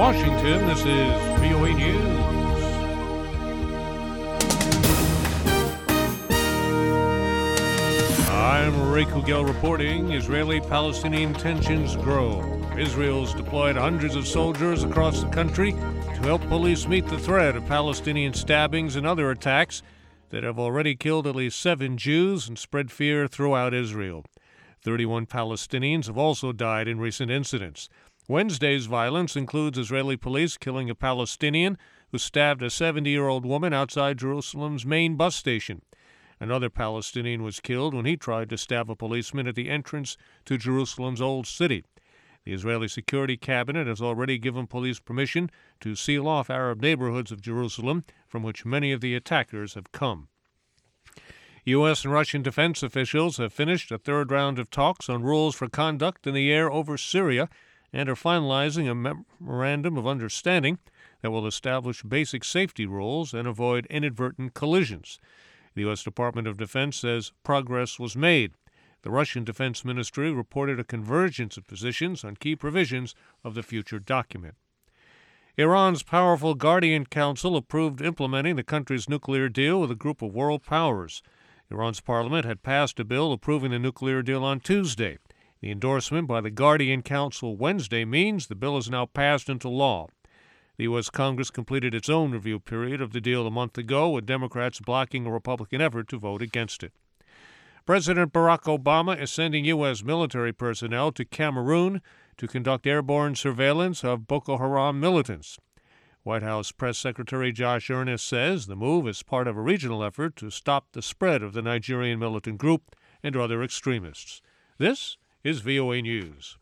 Washington, this is VOA News. I'm Ray Kugel reporting. Israeli-Palestinian tensions grow. Israel's deployed hundreds of soldiers across the country to help police meet the threat of Palestinian stabbings and other attacks that have already killed at least 7 Jews and spread fear throughout Israel. 31 Palestinians have also died in recent incidents. Wednesday's violence includes Israeli police killing a Palestinian who stabbed a 70-year-old woman outside Jerusalem's main bus station. Another Palestinian was killed when he tried to stab a policeman at the entrance to Jerusalem's Old City. The Israeli Security Cabinet has already given police permission to seal off Arab neighborhoods of Jerusalem, from which many of the attackers have come. U.S. and Russian defense officials have finished a third round of talks on rules for conduct in the air over Syria and are finalizing a memorandum of understanding that will establish basic safety rules and avoid inadvertent collisions. The U.S. Department of Defense says progress was made. The Russian Defense Ministry reported a convergence of positions on key provisions of the future document. Iran's powerful Guardian Council approved implementing the country's nuclear deal with a group of world powers. Iran's parliament had passed a bill approving the nuclear deal on Tuesday. The endorsement by the Guardian Council Wednesday means the bill is now passed into law. The U.S. Congress completed its own review period of the deal a month ago, with Democrats blocking a Republican effort to vote against it. President Barack Obama is sending U.S. military personnel to Cameroon to conduct airborne surveillance of Boko Haram militants. White House Press Secretary Josh Earnest says the move is part of a regional effort to stop the spread of the Nigerian militant group and other extremists. This is VOA News.